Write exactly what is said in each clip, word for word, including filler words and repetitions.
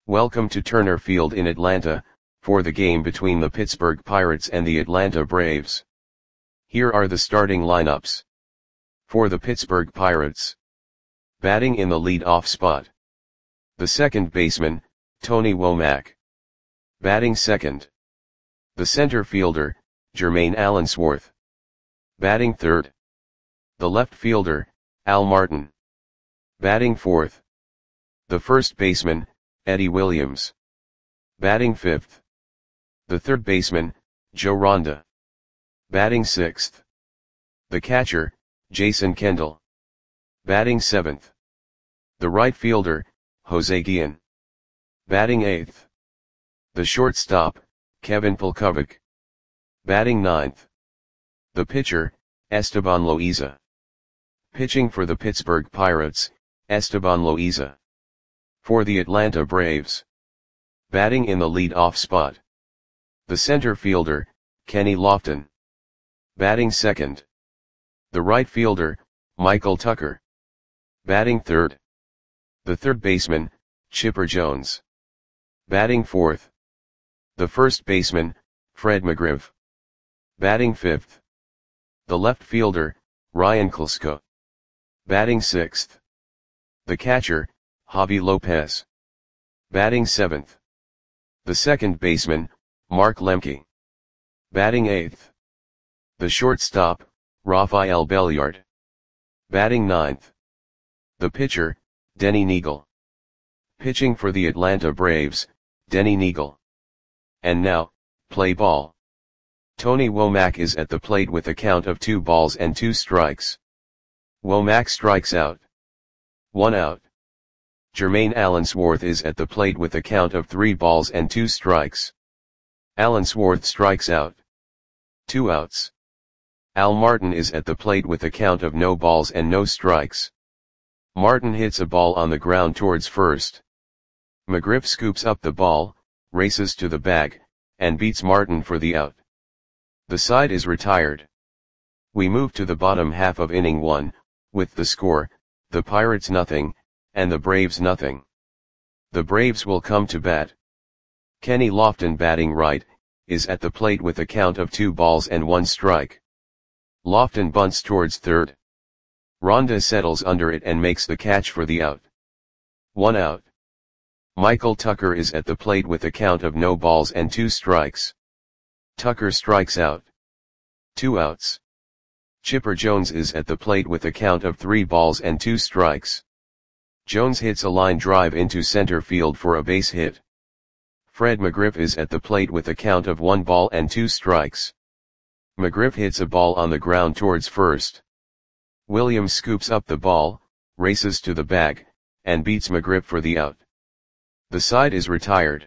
Welcome to Turner Field in Atlanta, for the game between the Pittsburgh Pirates and the Atlanta Braves. Here are the starting lineups. For the Pittsburgh Pirates. Batting in the lead-off spot. The second baseman, Tony Womack. Batting second. The center fielder, Jermaine Allensworth. Batting third. The left fielder, Al Martin. Batting fourth. The first baseman, Eddie Williams. Batting fifth. The third baseman, Joe Ronda. Batting sixth. The catcher, Jason Kendall. Batting seventh. The right fielder, Jose Guillen. Batting eighth. The shortstop, Kevin Polkovic. Batting ninth. The pitcher, Esteban Loaiza. Pitching for the Pittsburgh Pirates, Esteban Loaiza. For the Atlanta Braves. Batting in the lead-off spot. The center fielder, Kenny Lofton. Batting second. The right fielder, Michael Tucker. Batting third. The third baseman, Chipper Jones. Batting fourth. The first baseman, Fred McGriff. Batting fifth. The left fielder, Ryan Klesko. Batting sixth. The catcher, Javi Lopez. Batting seventh. The second baseman, Mark Lemke. Batting eighth. The shortstop, Rafael Belliard. Batting ninth. The pitcher, Denny Neagle. Pitching for the Atlanta Braves, Denny Neagle. And now, play ball. Tony Womack is at the plate with a count of two balls and two strikes. Womack strikes out. One out. Jermaine Allensworth is at the plate with a count of three balls and two strikes. Allensworth strikes out. Two outs. Al Martin is at the plate with a count of no balls and no strikes. Martin hits a ball on the ground towards first. McGriff scoops up the ball, races to the bag, and beats Martin for the out. The side is retired. We move to the bottom half of inning one, with the score, the Pirates nothing, and the Braves nothing. The Braves will come to bat. Kenny Lofton, batting right, is at the plate with a count of two balls and one strike. Lofton bunts towards third. Ronda settles under it and makes the catch for the out. One out. Michael Tucker is at the plate with a count of no balls and two strikes. Tucker strikes out. Two outs. Chipper Jones is at the plate with a count of three balls and two strikes. Jones hits a line drive into center field for a base hit. Fred McGriff is at the plate with a count of one ball and two strikes. McGriff hits a ball on the ground towards first. Williams scoops up the ball, races to the bag, and beats McGriff for the out. The side is retired.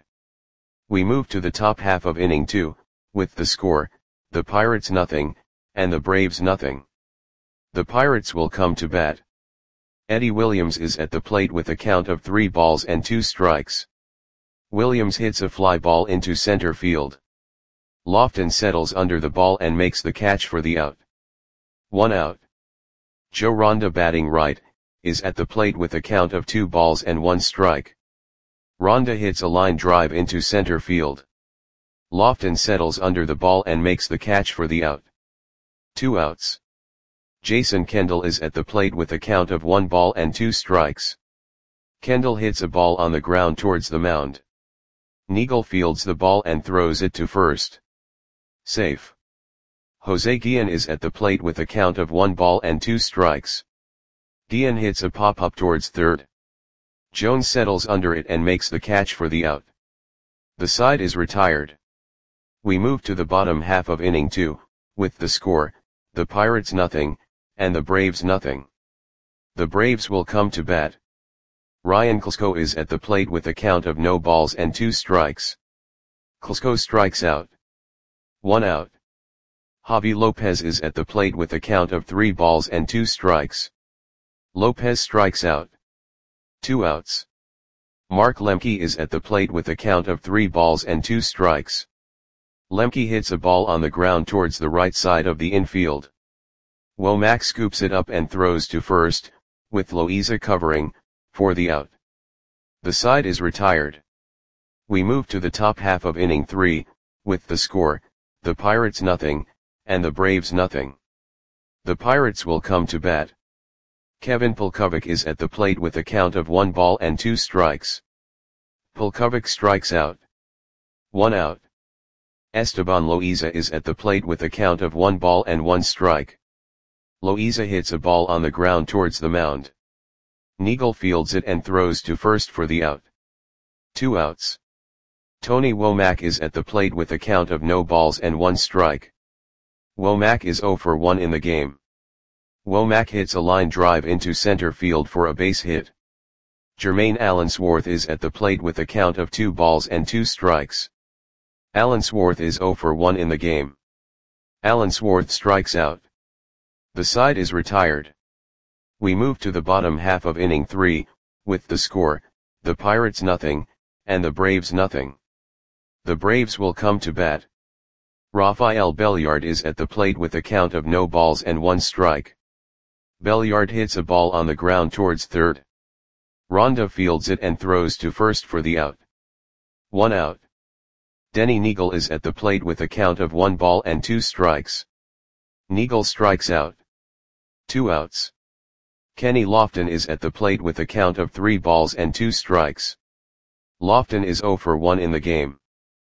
We move to the top half of inning two, with the score, the Pirates nothing, and the Braves nothing. The Pirates will come to bat. Eddie Williams is at the plate with a count of three balls and two strikes. Williams hits a fly ball into center field. Lofton settles under the ball and makes the catch for the out. One out. Joe Ronda, batting right, is at the plate with a count of two balls and one strike. Ronda hits a line drive into center field. Lofton settles under the ball and makes the catch for the out. Two outs. Jason Kendall is at the plate with a count of one ball and two strikes. Kendall hits a ball on the ground towards the mound. Neagle fields the ball and throws it to first. Safe. Jose Guillen is at the plate with a count of one ball and two strikes. Guillen hits a pop-up towards third. Jones settles under it and makes the catch for the out. The side is retired. We move to the bottom half of inning two, with the score, the Pirates nothing, and the Braves nothing. The Braves will come to bat. Ryan Klesko is at the plate with a count of no balls and two strikes. Klesko strikes out. One out. Javi Lopez is at the plate with a count of three balls and two strikes. Lopez strikes out. Two outs. Mark Lemke is at the plate with a count of three balls and two strikes. Lemke hits a ball on the ground towards the right side of the infield. Womack scoops it up and throws to first, with Loaiza covering, for the out. The side is retired. We move to the top half of inning three, with the score, the Pirates nothing, and the Braves nothing. The Pirates will come to bat. Kevin Pulkovic is at the plate with a count of one ball and two strikes. Pulkovic strikes out. One out. Esteban Loaiza is at the plate with a count of one ball and one strike. Loaiza hits a ball on the ground towards the mound. Neagle fields it and throws to first for the out. Two outs. Tony Womack is at the plate with a count of no balls and one strike. Womack is oh for one in the game. Womack hits a line drive into center field for a base hit. Jermaine Allensworth is at the plate with a count of two balls and two strikes. Allensworth is oh for one in the game. Allensworth strikes out. The side is retired. We move to the bottom half of inning three, with the score, the Pirates nothing, and the Braves nothing. The Braves will come to bat. Rafael Belliard is at the plate with a count of no balls and one strike. Belliard hits a ball on the ground towards third. Ronda fields it and throws to first for the out. One out. Denny Neagle is at the plate with a count of one ball and two strikes. Neagle strikes out. Two outs. Kenny Lofton is at the plate with a count of three balls and two strikes. Lofton is oh for one in the game.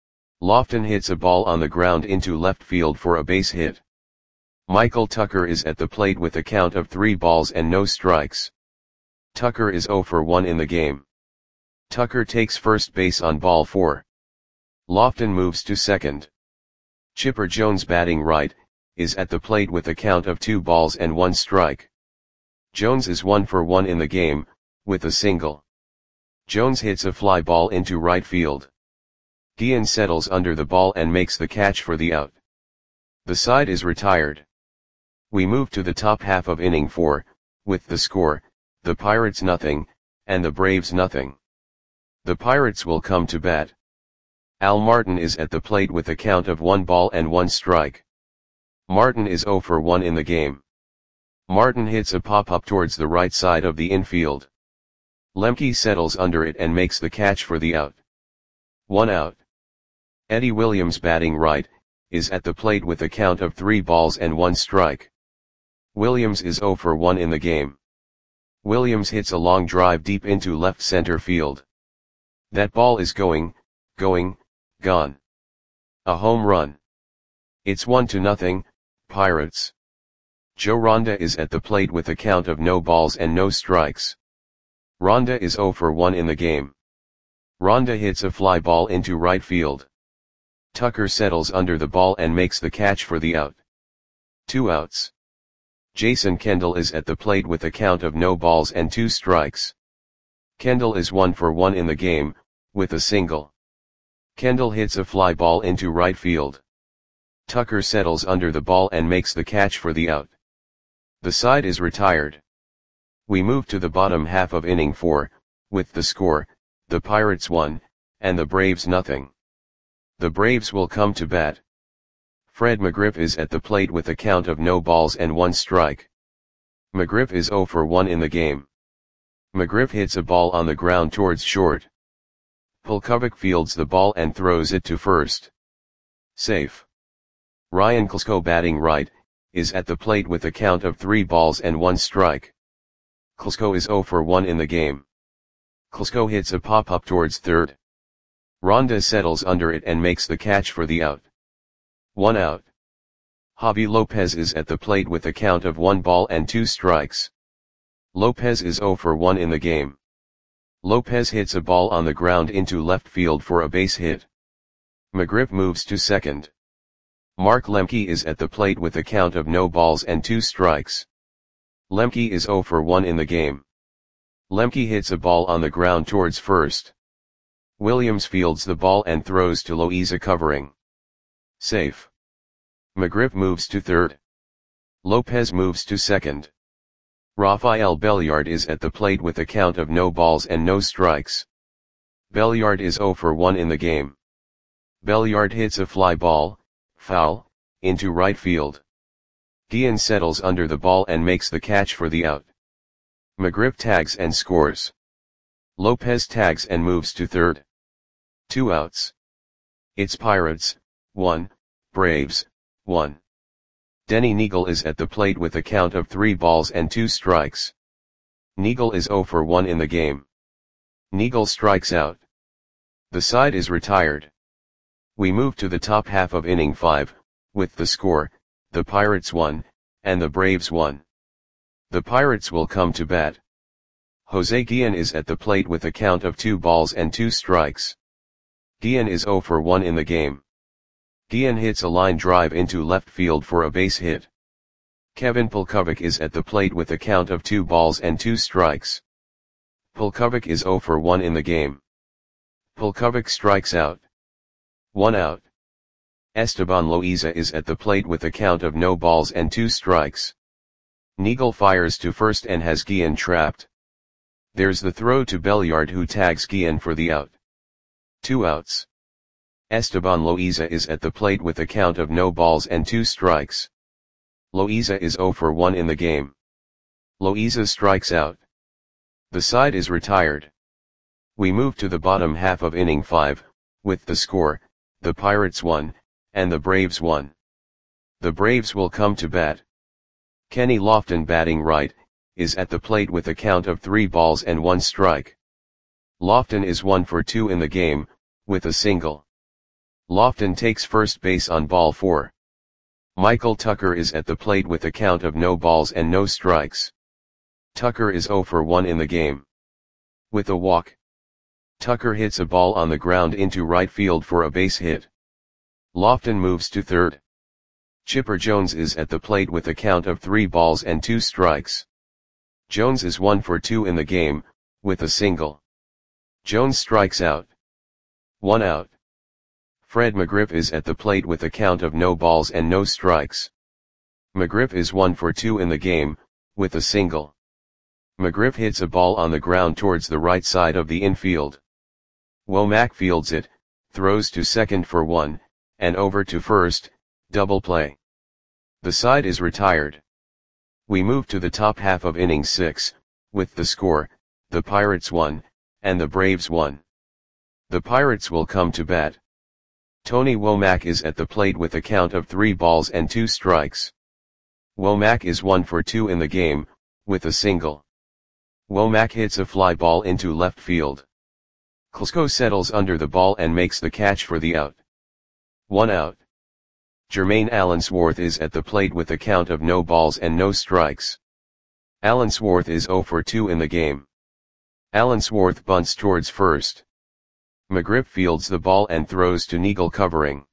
Lofton hits a ball on the ground into left field for a base hit. Michael Tucker is at the plate with a count of three balls and no strikes. Tucker is oh for one in the game. Tucker takes first base on ball four. Lofton moves to second. Chipper Jones, batting right, is at the plate with a count of two balls and one strike. Jones is one for one in the game, with a single. Jones hits a fly ball into right field. Guillen settles under the ball and makes the catch for the out. The side is retired. We move to the top half of inning four, with the score, the Pirates nothing, and the Braves nothing. The Pirates will come to bat. Al Martin is at the plate with a count of one ball and one strike. Martin is oh for one in the game. Martin hits a pop-up towards the right side of the infield. Lemke settles under it and makes the catch for the out. One out. Eddie Williams, batting right, is at the plate with a count of three balls and one strike. Williams is oh for one in the game. Williams hits a long drive deep into left center field. That ball is going, going, gone. A home run. It's one to nothing, Pirates. Joe Ronda is at the plate with a count of no balls and no strikes. Ronda is oh for one in the game. Ronda hits a fly ball into right field. Tucker settles under the ball and makes the catch for the out. Two outs. Jason Kendall is at the plate with a count of no balls and two strikes. Kendall is one for one in the game, with a single. Kendall hits a fly ball into right field. Tucker settles under the ball and makes the catch for the out. The side is retired. We move to the bottom half of inning four, with the score, the Pirates one, and the Braves nothing. The Braves will come to bat. Fred McGriff is at the plate with a count of no balls and one strike. McGriff is oh for one in the game. McGriff hits a ball on the ground towards short. Pulkovic fields the ball and throws it to first. Safe. Ryan Klesko, batting right, is at the plate with a count of three balls and one strike. Klesko is oh for one in the game. Klesko hits a pop-up towards third. Ronda settles under it and makes the catch for the out. One out. Javi Lopez is at the plate with a count of one ball and two strikes. Lopez is oh for one in the game. Lopez hits a ball on the ground into left field for a base hit. McGriff moves to second. Mark Lemke is at the plate with a count of no balls and two strikes. Lemke is oh for one in the game. Lemke hits a ball on the ground towards first. Williams fields the ball and throws to Loaiza, covering. Safe. McGriff moves to third. Lopez moves to second. Rafael Belliard is at the plate with a count of no balls and no strikes. Belliard is oh for one in the game. Belliard hits a fly ball, foul, into right field. Guillen settles under the ball and makes the catch for the out. McGriff tags and scores. Lopez tags and moves to third. Two outs. It's Pirates, one, Braves, one. Denny Neagle is at the plate with a count of three balls and two strikes. Neagle is oh for one in the game. Neagle strikes out. The side is retired. We move to the top half of inning five, with the score, the Pirates one, and the Braves one. The Pirates will come to bat. Jose Guillen is at the plate with a count of two balls and two strikes. Guillen is oh for one in the game. Guillen hits a line drive into left field for a base hit. Kevin Pulkovic is at the plate with a count of two balls and two strikes. Pulkovic is oh for one in the game. Pulkovic strikes out. One out. Esteban Loaiza is at the plate with a count of no balls and two strikes. Neagle fires to first and has Guillen trapped. There's the throw to Belliard, who tags Guillen for the out. Two outs. Esteban Loaiza is at the plate with a count of no balls and two strikes. Loaiza is oh for one in the game. Loaiza strikes out. The side is retired. We move to the bottom half of inning five, with the score, the Pirates one, and the Braves one. The Braves will come to bat. Kenny Lofton, batting right, is at the plate with a count of three balls and one strike. Lofton is one for two in the game, with a single. Lofton takes first base on ball four. Michael Tucker is at the plate with a count of no balls and no strikes. Tucker is oh for one in the game. With a walk. Tucker hits a ball on the ground into right field for a base hit. Lofton moves to third. Chipper Jones is at the plate with a count of three balls and two strikes. Jones is one for two in the game, with a single. Jones strikes out. One out. Fred McGriff is at the plate with a count of no balls and no strikes. McGriff is one for two in the game, with a single. McGriff hits a ball on the ground towards the right side of the infield. Womack fields it, throws to second for one, and over to first, double play. The side is retired. We move to the top half of inning six, with the score, the Pirates one, and the Braves one. The Pirates will come to bat. Tony Womack is at the plate with a count of three balls and two strikes. Womack is one for two in the game, with a single. Womack hits a fly ball into left field. Klesko settles under the ball and makes the catch for the out. One out. Jermaine Allensworth is at the plate with a count of no balls and no strikes. Allensworth is oh for two in the game. Allensworth bunts towards first. McGriff fields the ball and throws to Neagle, covering.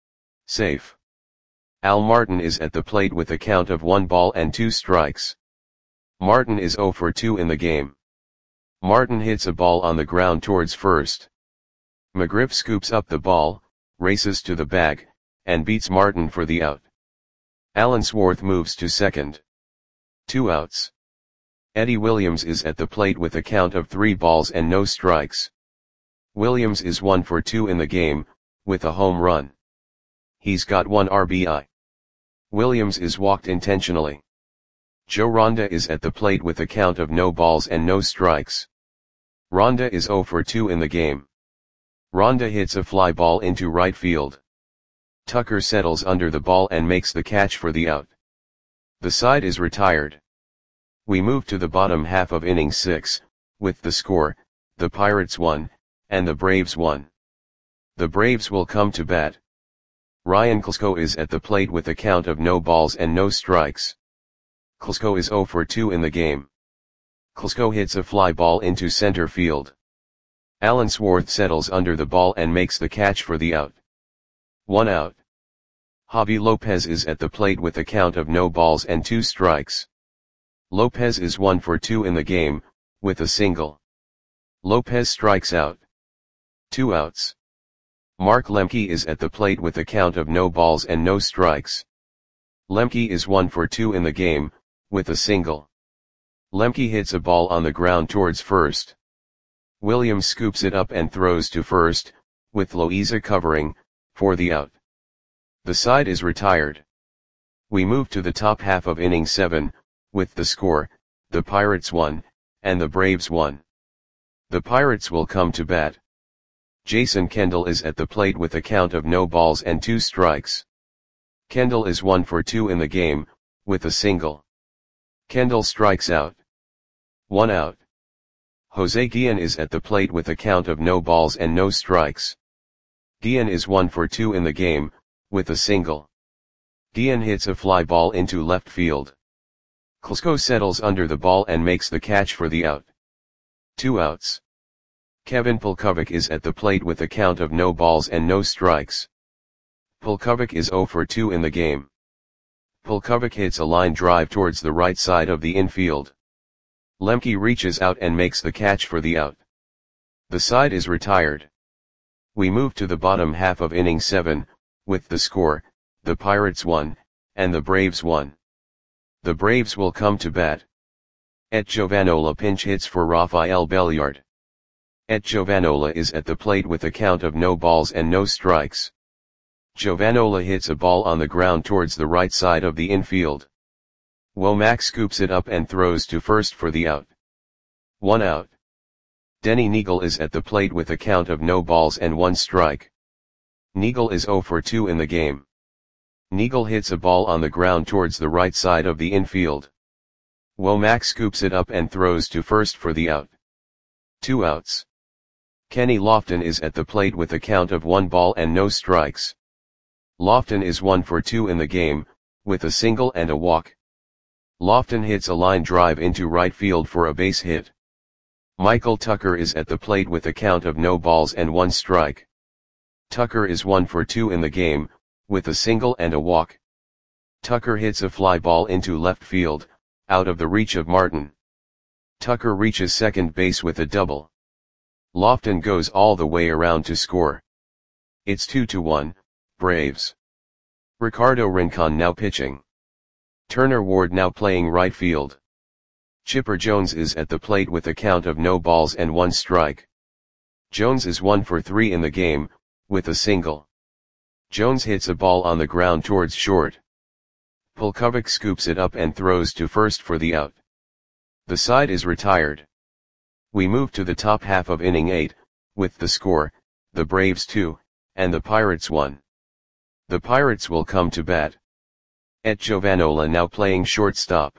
Safe. Al Martin is at the plate with a count of one ball and two strikes. Martin is oh for two in the game. Martin hits a ball on the ground towards first. McGriff scoops up the ball, races to the bag, and beats Martin for the out. Allensworth moves to second. Two outs. Eddie Williams is at the plate with a count of three balls and no strikes. Williams is one for two in the game, with a home run. He's got one R B I. Williams is walked intentionally. Joe Ronda is at the plate with a count of no balls and no strikes. Ronda is oh for two in the game. Ronda hits a fly ball into right field. Tucker settles under the ball and makes the catch for the out. The side is retired. We move to the bottom half of inning six, with the score, the Pirates one, and the Braves one. The Braves will come to bat. Ryan Klesko is at the plate with a count of no balls and no strikes. Klesko is oh for two in the game. Klesko hits a fly ball into center field. Allensworth settles under the ball and makes the catch for the out. One out. Javi Lopez is at the plate with a count of no balls and two strikes. Lopez is one for two in the game, with a single. Lopez strikes out. Two outs. Mark Lemke is at the plate with a count of no balls and no strikes. Lemke is one for two in the game, with a single. Lemke hits a ball on the ground towards first. Williams scoops it up and throws to first, with Loaiza covering, for the out. The side is retired. We move to the top half of inning seven, with the score, the Pirates one, and the Braves one. The Pirates will come to bat. Jason Kendall is at the plate with a count of no balls and two strikes. Kendall is one for two in the game, with a single. Kendall strikes out. One out. Jose Guillen is at the plate with a count of no balls and no strikes. Guillen is one for two in the game, with a single. Guillen hits a fly ball into left field. Klesko settles under the ball and makes the catch for the out. Two outs. Kevin Pulkovic is at the plate with a count of no balls and no strikes. Pulkovic is zero for two in the game. Pulkovic hits a line drive towards the right side of the infield. Lemke reaches out and makes the catch for the out. The side is retired. We move to the bottom half of inning seven, with the score, the Pirates won, and the Braves won. The Braves will come to bat. Et Giovanola pinch hits for Rafael Belliard. Et Giovanola is at the plate with a count of no balls and no strikes. Giovanola hits a ball on the ground towards the right side of the infield. Womack scoops it up and throws to first for the out. One out. Denny Neagle is at the plate with a count of no balls and one strike. Neagle is zero for two in the game. Neagle hits a ball on the ground towards the right side of the infield. Womack scoops it up and throws to first for the out. Two outs. Kenny Lofton is at the plate with a count of one ball and no strikes. Lofton is one for two in the game, with a single and a walk. Lofton hits a line drive into right field for a base hit. Michael Tucker is at the plate with a count of no balls and one strike. Tucker is one for two in the game, with a single and a walk. Tucker hits a fly ball into left field, out of the reach of Martin. Tucker reaches second base with a double. Lofton goes all the way around to score. It's two to one, Braves. Ricardo Rincon now pitching. Turner Ward now playing right field. Chipper Jones is at the plate with a count of no balls and one strike. Jones is one for three in the game, with a single. Jones hits a ball on the ground towards short. Pulkovic scoops it up and throws to first for the out. The side is retired. We move to the top half of inning eight, with the score, the Braves two, and the Pirates one. The Pirates will come to bat. Et Giovanola now playing shortstop.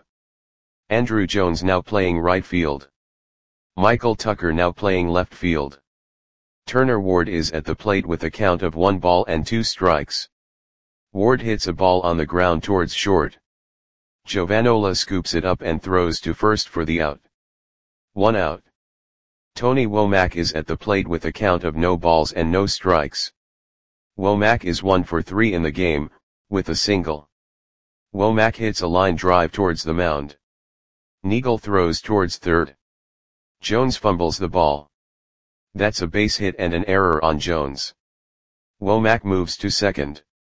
Andrew Jones now playing right field. Michael Tucker now playing left field. Turner Ward is at the plate with a count of one ball and two strikes. Ward hits a ball on the ground towards short. Giovanola scoops it up and throws to first for the out. One out. Tony Womack is at the plate with a count of no balls and no strikes. Womack is one for three in the game, with a single. Womack hits a line drive towards the mound. Neagle throws towards third. Jones fumbles the ball. That's a base hit and an error on Jones. Womack moves to second.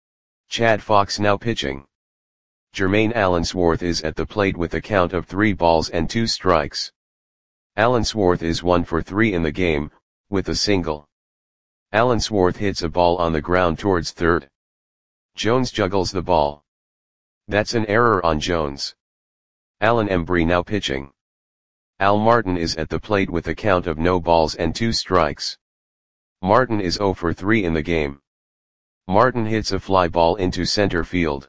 Chad Fox now pitching. Jermaine Allensworth is at the plate with a count of three balls and two strikes. Allensworth is one for three in the game, with a single. Allensworth hits a ball on the ground towards third. Jones juggles the ball. That's an error on Jones. Alan Embry now pitching. Al Martin is at the plate with a count of no balls and two strikes. Martin is zero for three in the game. Martin hits a fly ball into center field.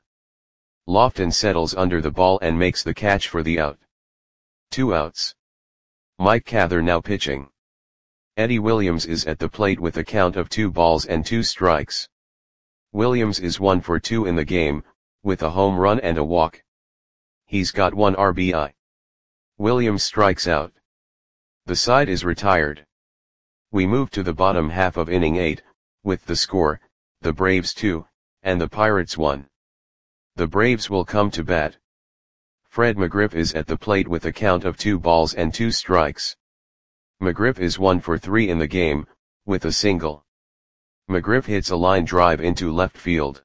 Lofton settles under the ball and makes the catch for the out. Two outs. Mike Cather now pitching. Eddie Williams is at the plate with a count of two balls and two strikes. Williams is one for two in the game, with a home run and a walk. He's got one R B I. Williams strikes out. The side is retired. We move to the bottom half of inning eight, with the score, the Braves two, and the Pirates one. The Braves will come to bat. Fred McGriff is at the plate with a count of two balls and two strikes. McGriff is one for three in the game, with a single. McGriff hits a line drive into left field.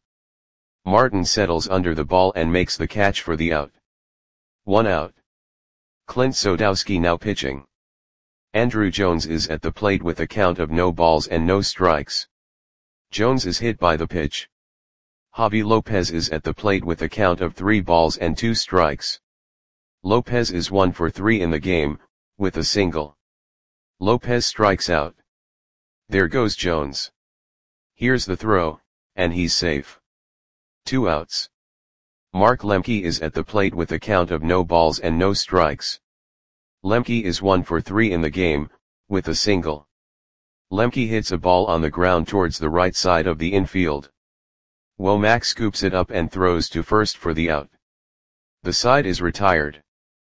Martin settles under the ball and makes the catch for the out. One out. Clint Sodowski now pitching. Andrew Jones is at the plate with a count of no balls and no strikes. Jones is hit by the pitch. Javi Lopez is at the plate with a count of three balls and two strikes. Lopez is one for three in the game, with a single. Lopez strikes out. There goes Jones. Here's the throw, and he's safe. Two outs. Mark Lemke is at the plate with a count of no balls and no strikes. Lemke is one for three in the game, with a single. Lemke hits a ball on the ground towards the right side of the infield. Womack scoops it up and throws to first for the out. The side is retired.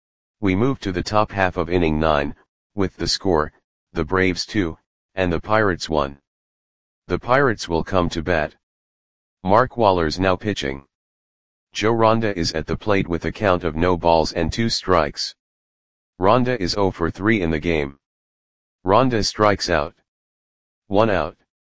We move to the top half of inning nine, with the score, the Braves two, and the Pirates one. The Pirates will come to bat. Mark Waller's now pitching. Joe Ronda is at the plate with a count of no balls and two strikes. Ronda is zero for three in the game. Ronda strikes out. One out.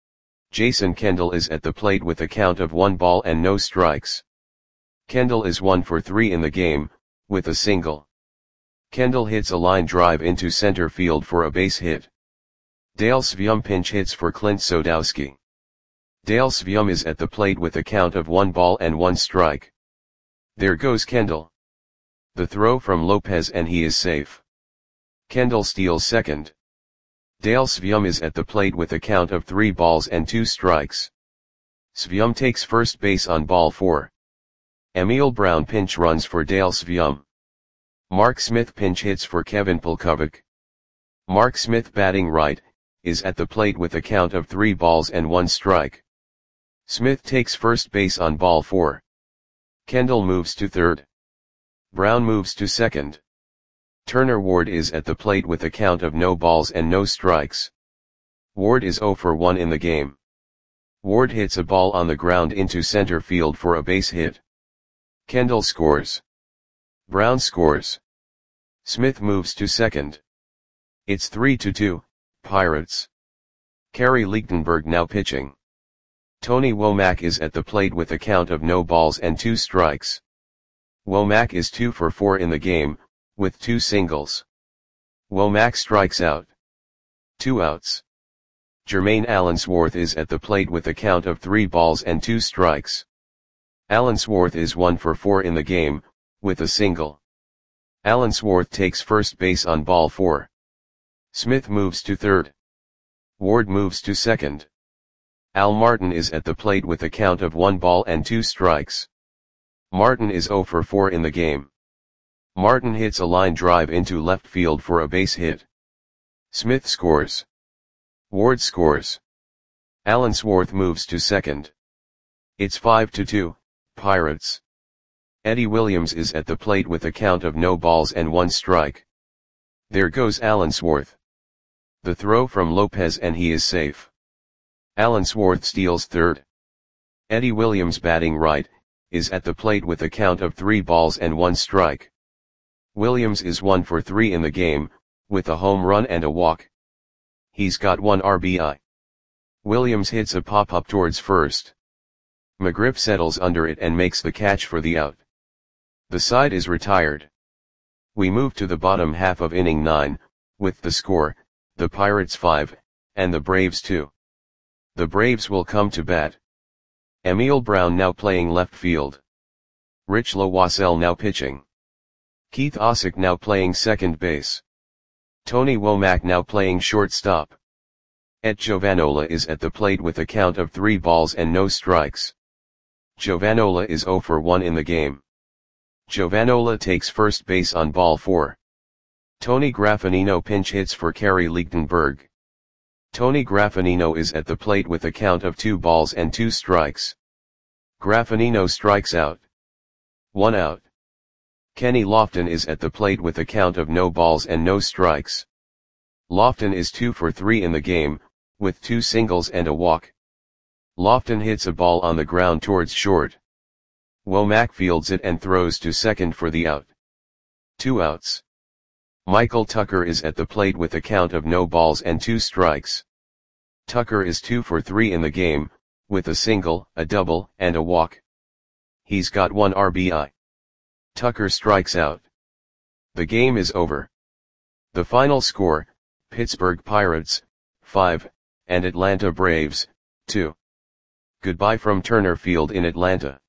Jason Kendall is at the plate with a count of one ball and no strikes. Kendall is one for three in the game, with a single. Kendall hits a line drive into center field for a base hit. Dale Svium pinch hits for Clint Sodowski. Dale Svium is at the plate with a count of one ball and one strike. There goes Kendall. The throw from Lopez and he is safe. Kendall steals second. Dale Svium is at the plate with a count of three balls and two strikes. Svium takes first base on ball four. Emil Brown pinch runs for Dale Svium. Mark Smith pinch hits for Kevin Pulkovic. Mark Smith batting right, is at the plate with a count of three balls and one strike. Smith takes first base on ball four. Kendall moves to third. Brown moves to second. Turner Ward is at the plate with a count of no balls and no strikes. Ward is zero for one in the game. Ward hits a ball on the ground into center field for a base hit. Kendall scores. Brown scores. Smith moves to second. It's three to two, Pirates. Kerry Lichtenberg now pitching. Tony Womack is at the plate with a count of no balls and two strikes. Womack is two for four in the game, with two singles. Womack strikes out. Two outs. Jermaine Allensworth is at the plate with a count of three balls and two strikes. Allensworth is one for four in the game, with a single. Allensworth takes first base on ball four. Smith moves to third. Ward moves to second. Al Martin is at the plate with a count of one ball and two strikes. Martin is zero for four in the game. Martin hits a line drive into left field for a base hit. Smith scores. Ward scores. Allensworth moves to second. It's five to two, Pirates. Eddie Williams is at the plate with a count of no balls and one strike. There goes Allensworth. The throw from Lopez and he is safe. Allensworth steals third. Eddie Williams batting right, is at the plate with a count of three balls and one strike. Williams is one for three in the game, with a home run and a walk. He's got one R B I. Williams hits a pop-up towards first. McGriff settles under it and makes the catch for the out. The side is retired. We move to the bottom half of inning nine, with the score, the Pirates five, and the Braves two. The Braves will come to bat. Emil Brown now playing left field. Rich Loisel now pitching. Keith Osick now playing second base. Tony Womack now playing shortstop. Et Giovanola is at the plate with a count of three balls and no strikes. Giovanola is zero for one in the game. Giovanola takes first base on ball four. Tony Graffinino pinch hits for Kerry Lichtenberg. Tony Graffinino is at the plate with a count of two balls and two strikes. Graffinino strikes out. One out. Kenny Lofton is at the plate with a count of no balls and no strikes. Lofton is two for three in the game, with two singles and a walk. Lofton hits a ball on the ground towards short. Womack fields it and throws to second for the out. Two outs. Michael Tucker is at the plate with a count of no balls and two strikes. Tucker is two for three in the game, with a single, a double, and a walk. He's got one R B I. Tucker strikes out. The game is over. The final score, Pittsburgh Pirates, five, and Atlanta Braves, two. Goodbye from Turner Field in Atlanta.